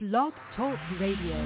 Blog Talk Radio.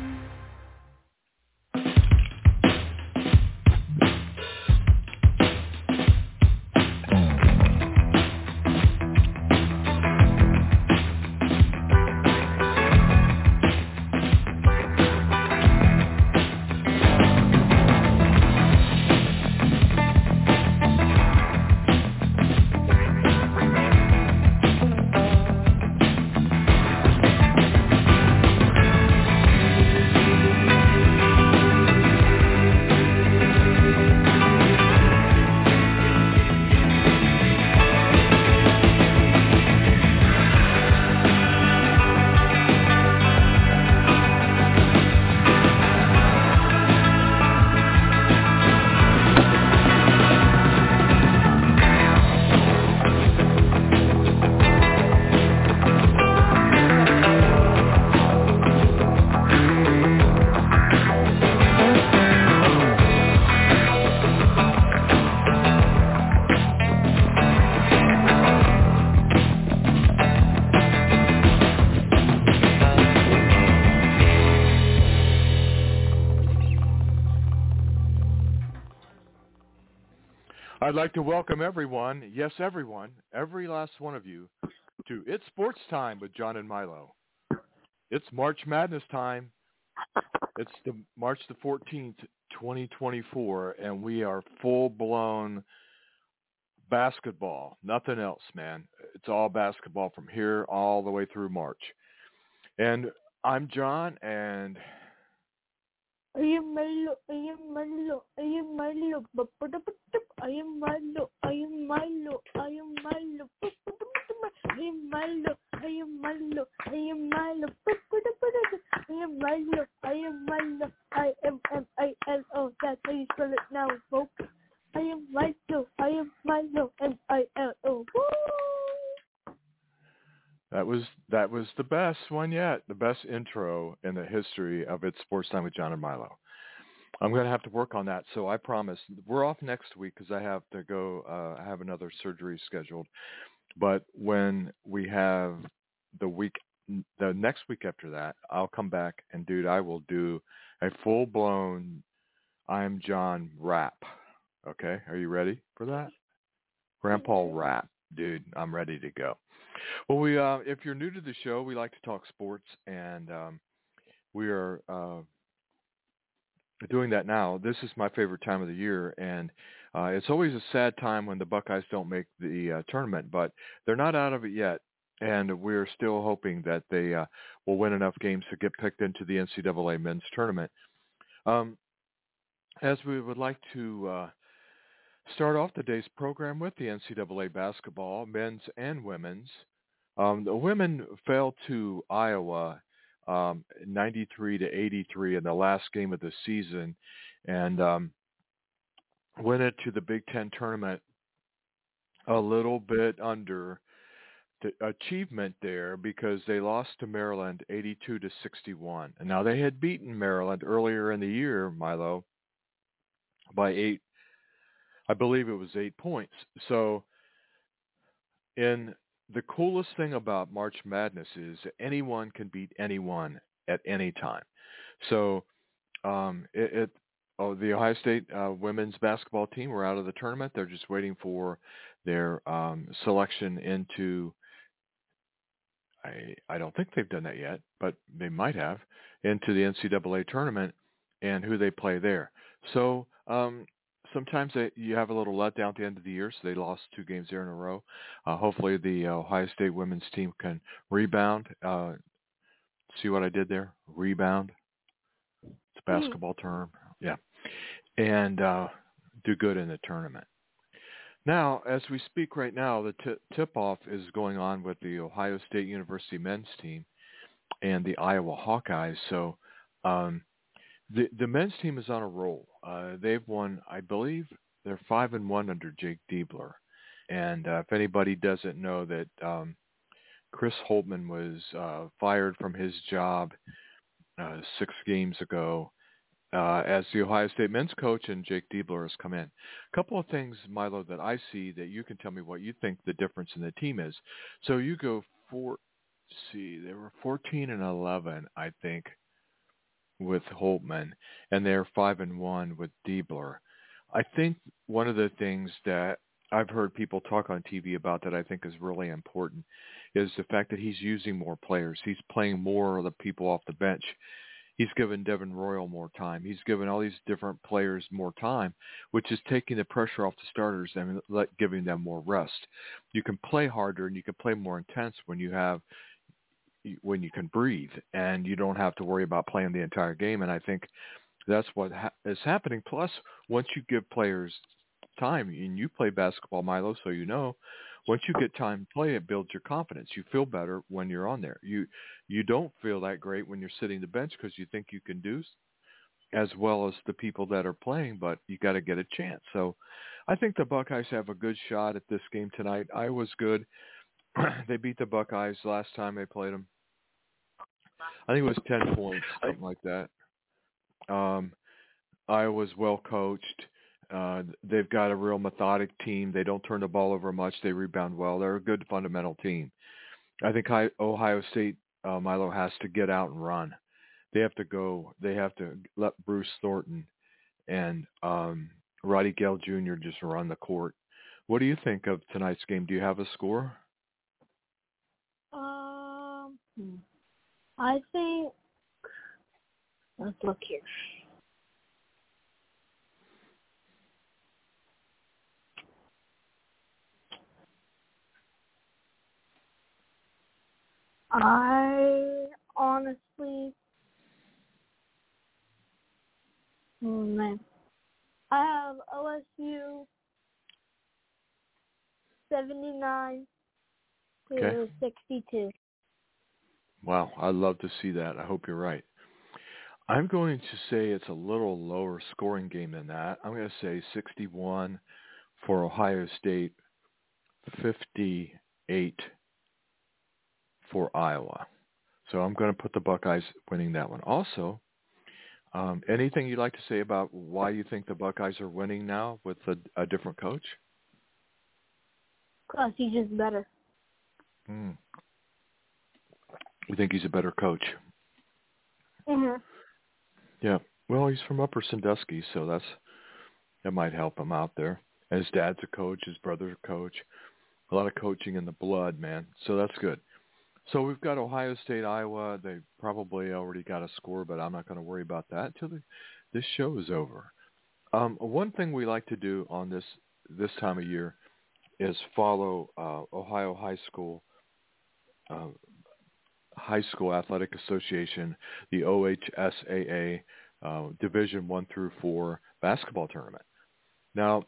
I'd like to welcome everyone, yes, everyone, every last one of you, to It's Sports Time with John and Milo. It's March Madness time. It's March the 14th, 2024, and we are full-blown basketball. Nothing else, man. It's all basketball from here all the way through March. And I'm John, and... I am Milo, I am Milo, I am Milo, I am Milo, I am Milo, I am Milo, I am Milo, I am Milo, I am Milo, I am Milo, I am Milo, I am M-I-L-O, that's how you spell it now, folks. I am Milo, M-I-L-O. That was the best one yet, the best intro in the history of It's Sports Time with John and Milo. I'm going to have to work on that, so I promise. We're off next week because I have to go. I have another surgery scheduled. But when we have the next week after that, I'll come back and, dude, I will do a full-blown I'm John rap. Okay, are you ready for that? Grandpa rap, dude. I'm ready to go. Well, if you're new to the show, we like to talk sports, and we are doing that now. This is my favorite time of the year, and it's always a sad time when the Buckeyes don't make the tournament, but they're not out of it yet, and we're still hoping that they will win enough games to get picked into the NCAA men's tournament. As we would like to start off today's program with the NCAA basketball, men's and women's. The women fell to Iowa 93-83 in the last game of the season, and went into the Big Ten tournament a little bit under the achievement there because they lost to Maryland 82-61. And now they had beaten Maryland earlier in the year, Milo, by 8. I believe it was 8 points. So the coolest thing about March Madness is anyone can beat anyone at any time. So the Ohio State women's basketball team were out of the tournament. They're just waiting for their selection into, I don't think they've done that yet, but they might have, into the NCAA tournament and who they play there. So sometimes you have a little letdown at the end of the year, so they lost 2 games there in a row. Hopefully the Ohio State women's team can rebound. See what I did there? Rebound. It's a basketball term. Yeah. And do good in the tournament. Now, as we speak right now, the tip-off is going on with the Ohio State University men's team and the Iowa Hawkeyes. So the men's team is on a roll. They've won, I believe, they're 5-1 under Jake Diebler. And if anybody doesn't know that Chris Holtmann was fired from his job 6 games ago as the Ohio State men's coach, and Jake Diebler has come in. A couple of things, Milo, that I see that you can tell me what you think the difference in the team is. So you go see, they were 14-11, I think, with Holtman, and they're 5-1 with Diebler. I think one of the things that I've heard people talk on TV about that I think is really important is the fact that he's using more players. He's playing more of the people off the bench. He's given Devin Royal more time. He's given all these different players more time, which is taking the pressure off the starters and giving them more rest. You can play harder and you can play more intense when you can breathe and you don't have to worry about playing the entire game. And I think that's what is happening. Plus, once you give players time, and you play basketball, Milo, so you know, once you get time to play, it builds your confidence. You feel better when you're on there. You don't feel that great when you're sitting the bench because you think you can do as well as the people that are playing, but you got to get a chance. So I think the Buckeyes have a good shot at this game tonight. Iowa's good. They beat the Buckeyes last time they played them. I think it was 10 points, something like that. Iowa's well coached. They've got a real methodic team. They don't turn the ball over much. They rebound well. They're a good fundamental team. I think Ohio State, Milo, has to get out and run. They have to go. They have to let Bruce Thornton and Roddy Gale Jr. just run the court. What do you think of tonight's game? Do you have a score? I think, let's look here. I honestly, man, I have OSU 79 to 62. Wow, I'd love to see that. I hope you're right. I'm going to say it's a little lower scoring game than that. I'm going to say 61 for Ohio State, 58 for Iowa. So I'm going to put the Buckeyes winning that one. Also, anything you'd like to say about why you think the Buckeyes are winning now with a different coach? Because he's just better. You think he's a better coach? Mm-hmm. Yeah. Well, he's from Upper Sandusky, so that might help him out there. And his dad's a coach, his brother's a coach. A lot of coaching in the blood, man. So that's good. So we've got Ohio State, Iowa. They probably already got a score, but I'm not going to worry about that until this show is over. One thing we like to do on this time of year is follow Ohio High School Athletic Association, the OHSAA Division 1 through 4 basketball tournament. Now,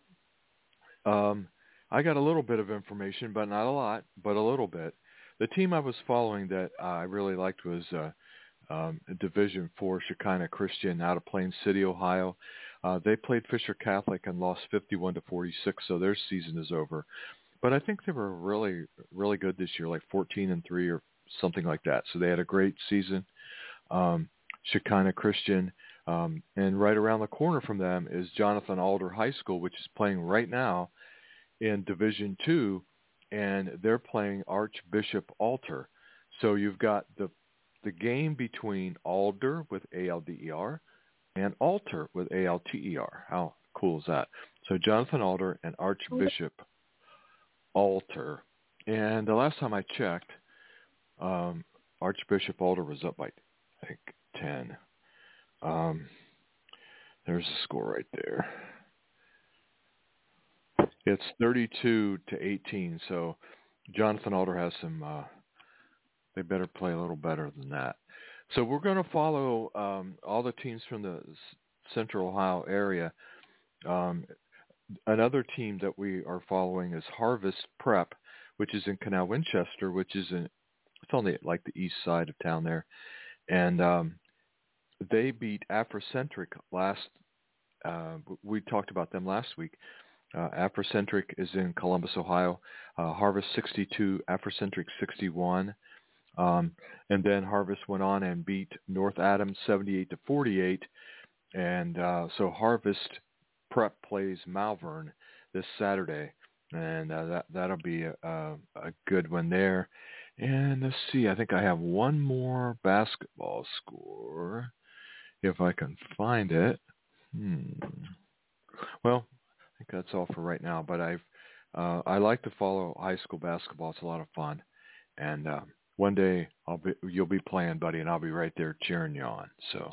I got a little bit of information, but not a lot, but a little bit. The team I was following that I really liked was Division 4 Shekinah Christian out of Plain City, Ohio. They played Fisher Catholic and lost 51-46, so their season is over. But I think they were really, really good this year, like 14-3 or something like that. So they had a great season. Shekinah Christian, and right around the corner from them is Jonathan Alder High School, which is playing right now in Division 2, and they're playing Archbishop Alter. So you've got the game between Alder with ALDER and Alter with ALTER. How cool is that? So Jonathan Alder and Archbishop Alter. And the last time I checked, Archbishop Alder was up by, I think, 10. There's the score right there. It's 32-18, so Jonathan Alder has some, they better play a little better than that. So we're going to follow all the teams from the Central Ohio area. Another team that we are following is Harvest Prep, which is in Canal Winchester, which is it's on the east side of town there. And they beat Afrocentric we talked about them last week. Afrocentric is in Columbus, Ohio. Harvest 62, Afrocentric 61. And then Harvest went on and beat North Adams 78-48. And so Harvest Prep plays Malvern this Saturday. And that'll be a good one there. And let's see, I think I have one more basketball score, if I can find it. Well, I think that's all for right now, but I like to follow high school basketball. It's a lot of fun. And one day you'll be playing, buddy, and I'll be right there cheering you on. So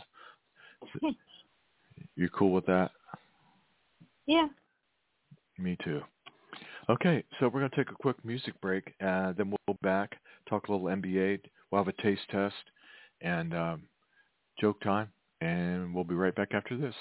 you cool with that? Yeah. Me too. Okay, so we're going to take a quick music break, then we'll be back, talk a little NBA. We'll have a taste test and joke time, and we'll be right back after this.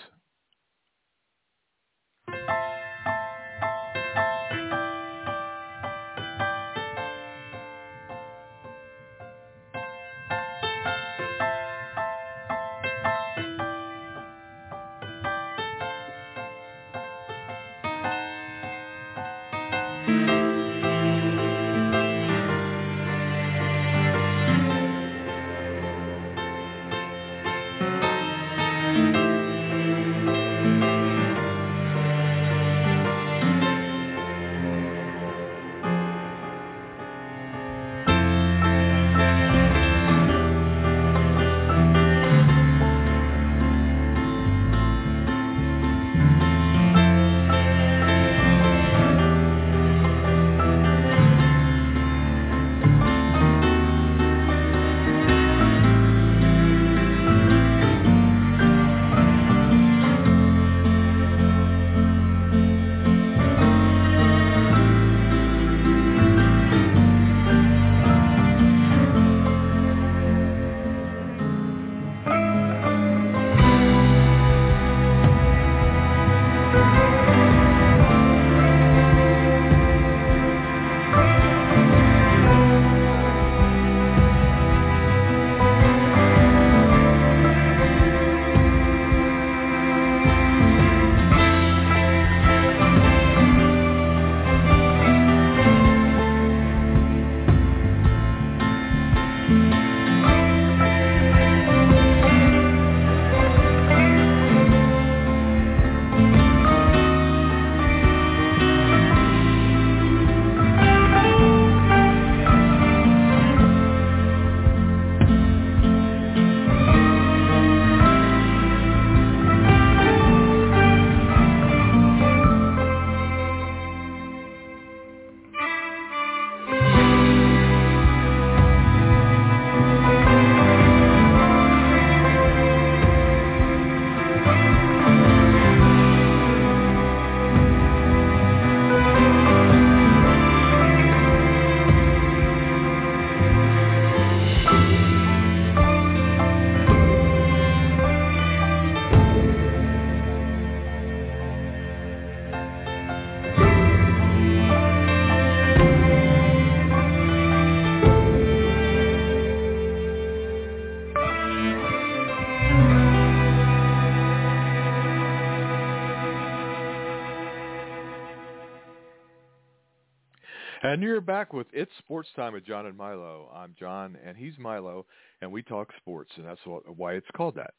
And you're back with It's Sports Time with John and Milo. I'm John, and he's Milo, and we talk sports, and that's why it's called that.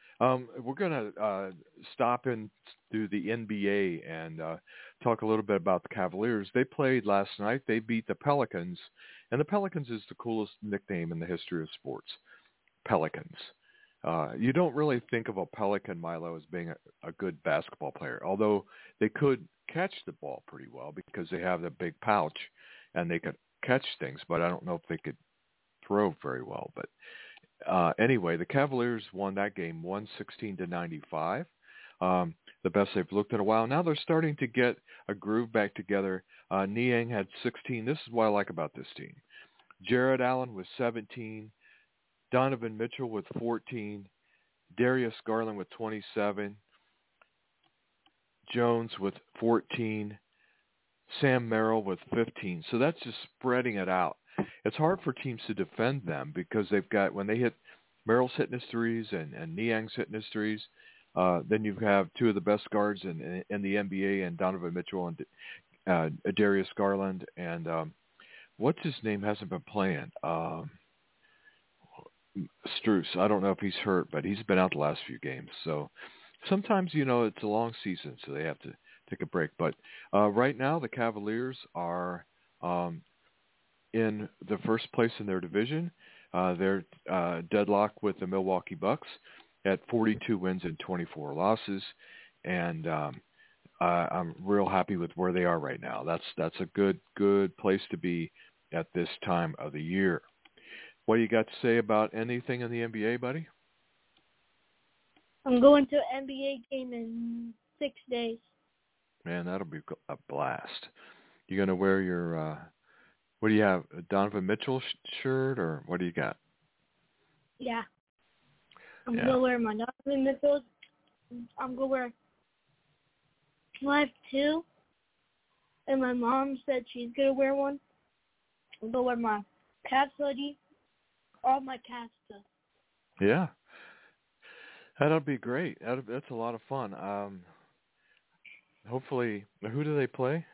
We're going to stop and do the NBA and talk a little bit about the Cavaliers. They played last night. They beat the Pelicans, and the Pelicans is the coolest nickname in the history of sports, Pelicans. You don't really think of a Pelican, Milo, as being a good basketball player, although they could catch the ball pretty well because they have the big pouch and they could catch things, but I don't know if they could throw very well. But anyway, the Cavaliers won that game 116-95, the best they've looked in a while. Now they're starting to get a groove back together. Niang had 16. This is what I like about this team. Jared Allen with 17. Donovan Mitchell with 14, Darius Garland with 27, Jones with 14, Sam Merrill with 15. So that's just spreading it out. It's hard for teams to defend them because they've got, when they hit, Merrill's hitting his threes and Niang's hitting his threes, then you have two of the best guards in the NBA and Donovan Mitchell and Darius Garland. And what's his name hasn't been playing? Strus. I don't know if he's hurt, but he's been out the last few games. So sometimes, it's a long season, so they have to take a break. But right now the Cavaliers are in the first place in their division. They're deadlocked with the Milwaukee Bucks at 42 wins and 24 losses, and I'm real happy with where they are right now. That's a good place to be at this time of the year. What do you got to say about anything in the NBA, buddy? I'm going to an NBA game in 6 days. Man, that'll be a blast. You gonna wear your what do you have? A Donovan Mitchell shirt, or what do you got? Yeah. I'm going to wear my Donovan Mitchell. I'm going to wear Live 2. And my mom said she's going to wear one. I'm going to wear my Cavs hoodie. All my Cavs stuff. Yeah. That'll be great. That's a lot of fun. Hopefully, who do they play?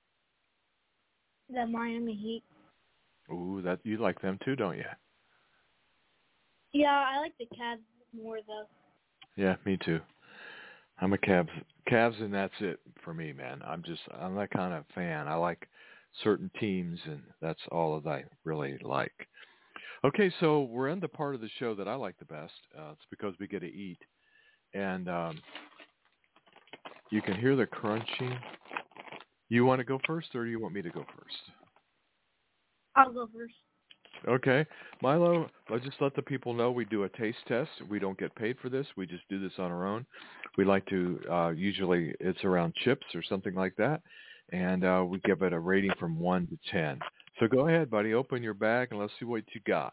The Miami Heat. Ooh, that you like them too, don't you? Yeah, I like the Cavs more though. Yeah, me too. I'm a Cavs, and that's it for me, man. I'm that kind of fan. I like certain teams, and that's all that I really like. Okay, so we're in the part of the show that I like the best. It's because we get to eat, and you can hear the crunching. You want to go first, or do you want me to go first? I'll go first. Okay. Milo, let's just let the people know we do a taste test. We don't get paid for this. We just do this on our own. We like to, usually it's around chips or something like that, and we give it a rating from 1 to 10. So go ahead, buddy. Open your bag, and let's see what you got.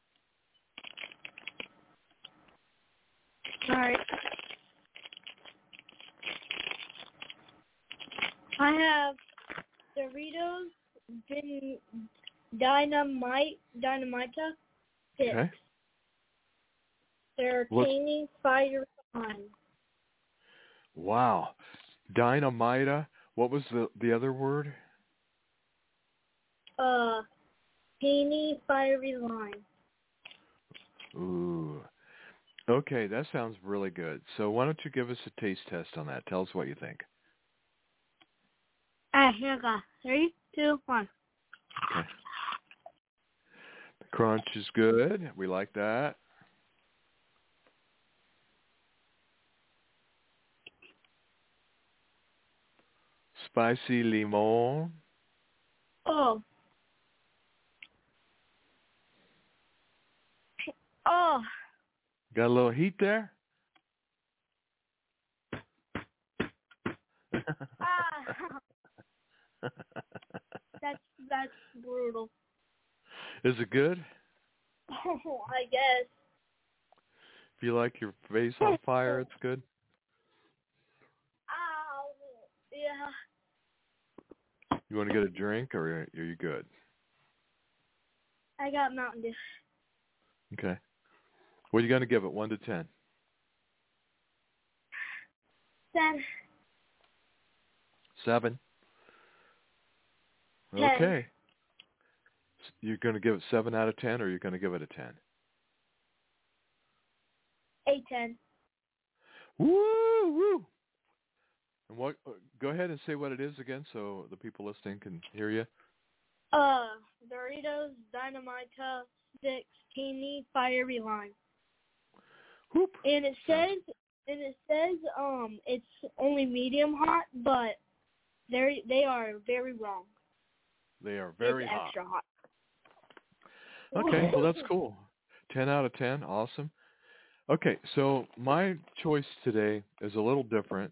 All right. I have Doritos, Dynamita, Sticks. Okay. They're tangy, fire on. Wow. Dynamita. What was the other word? Tangy, fiery lime. Ooh. Okay, that sounds really good. So why don't you give us a taste test on that? Tell us what you think. All right, here we go. 3, 2, 1. Okay. The crunch is good. We like that. Spicy limon. Oh. Oh. Got a little heat there? That's brutal. Is it good? Oh, I guess. If you like your face on fire, it's good? Ow. Yeah. You want to get a drink, or are you good? I got Mountain Dew. Okay. What are you going to give it, 1 to 10? 10. 7? 10. Okay. You're going to give it 7 out of 10, or you're going to give it a 10? 10. Woo! Woo! And what? Go ahead and say what it is again, so the people listening can hear you. Doritos, Dynamita, Sticks, tangy, fiery lime. Whoop. And it says it's only medium hot, but they are very wrong. They are very it's hot. Extra hot. Okay, well that's cool. 10 out of 10, awesome. Okay, so my choice today is a little different.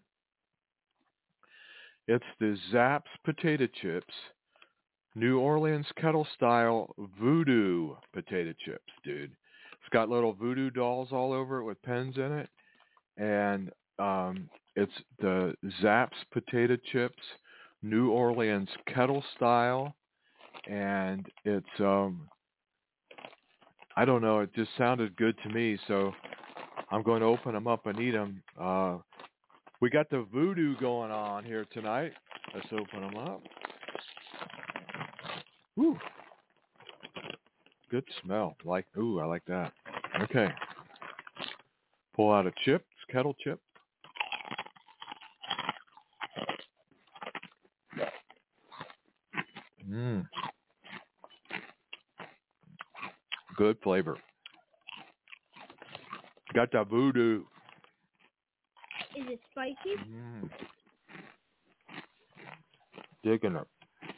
It's the Zapp's potato chips, New Orleans kettle style voodoo potato chips, dude. It's got little voodoo dolls all over it with pens in it, and it's the Zapp's potato chips, New Orleans kettle style, and it's I don't know, it just sounded good to me, so I'm going to open them up and eat them. We got the voodoo going on here tonight. Let's open them up. Woo. Good smell. I like that. Okay. Pull out a chip. It's kettle chip. good flavor. Got the voodoo. Is it spicy? Digging it.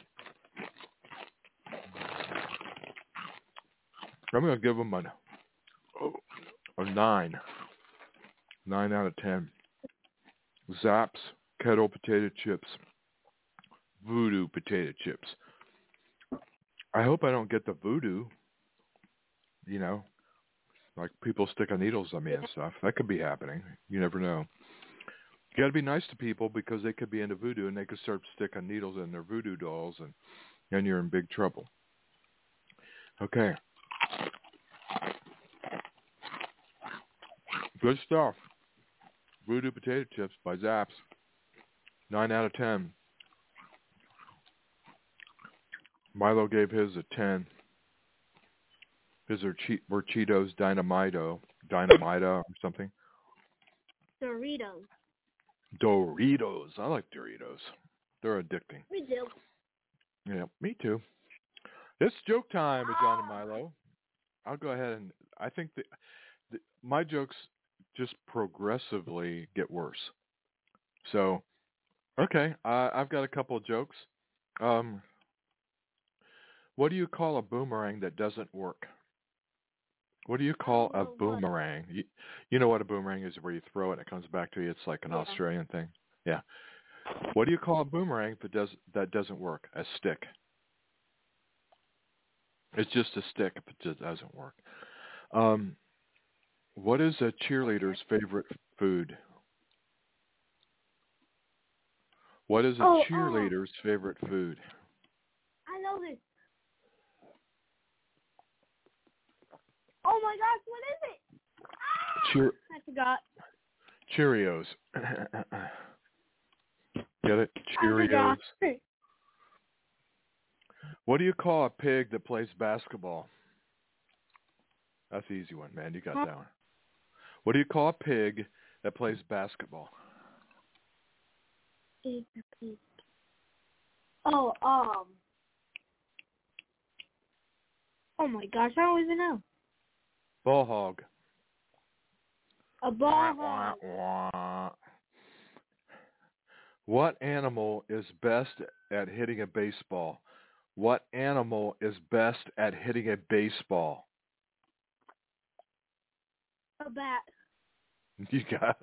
I'm going to give them a 9. 9 out of 10. Zapp's kettle potato chips. Voodoo potato chips. I hope I don't get the voodoo. You know, like people sticking needles on me and stuff. That could be happening. You never know. You got to be nice to people because they could be into voodoo and they could start sticking needles in their voodoo dolls and you're in big trouble. Okay. Good stuff. Voodoo potato chips by Zapp's. 9 out of 10. Milo gave his a 10. His were Cheetos Dynamito or something. Doritos. Doritos. I like Doritos. They're addicting. Me too. Yeah, me too. It's joke time with John and Milo. I'll go ahead and I think my jokes just progressively get worse. So, okay, I've got a couple of jokes. What do you call a boomerang that doesn't work? What do you call a boomerang? You know what a boomerang is, where you throw it and it comes back to you. It's like an Australian thing. Yeah. What do you call a boomerang that doesn't work? A stick. It's just a stick if it just doesn't work. What is a cheerleader's favorite food? What is a cheerleader's favorite food? I know this. Oh my gosh, what is it? I forgot. Cheerios. Get it? Cheerios. What do you call a pig that plays basketball? That's an easy one, man. You got that one. What do you call a pig that plays basketball? Oh my gosh, I don't even know. Ball hog. A ball hog. What animal is best at hitting a baseball? What animal is best at hitting a baseball? A bat. You got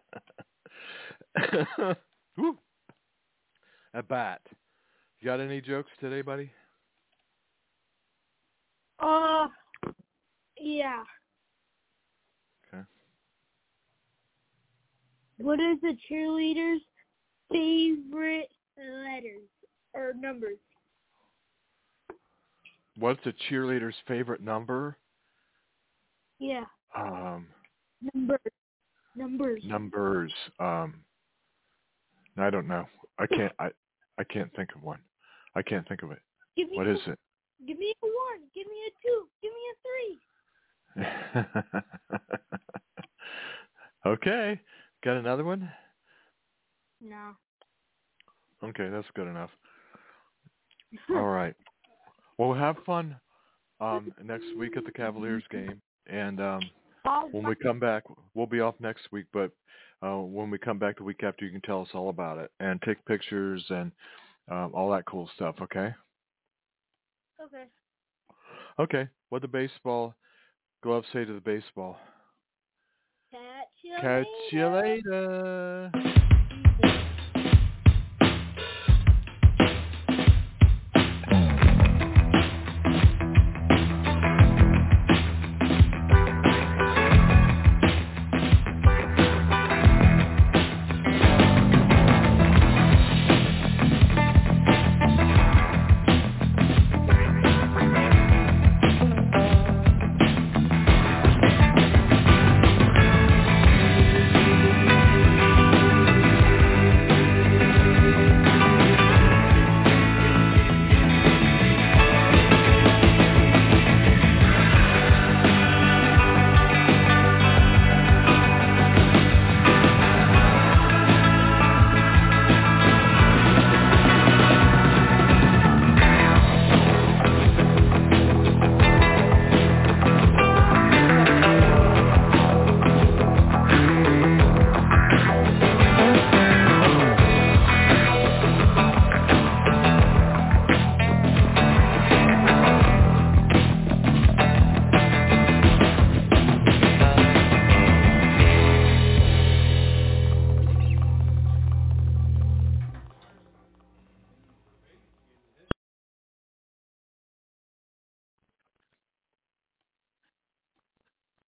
it. Woo. A bat. You got any jokes today, buddy? Yeah. Okay. What is the cheerleader's favorite letters or numbers? What's a cheerleader's favorite number? Yeah. Numbers. I don't know. I can't think of one. I can't think of it. What is it? Give me a 1. Give me a 2. Give me a 3. Okay. Got another one? No. Okay, that's good enough. All right. Well, have fun next week at the Cavaliers game. And when we come back, we'll be off next week, but when we come back the week after, you can tell us all about it and take pictures and all that cool stuff, okay? Okay. Okay. What the baseball glove say to the baseball? Catch you Catch later. you later.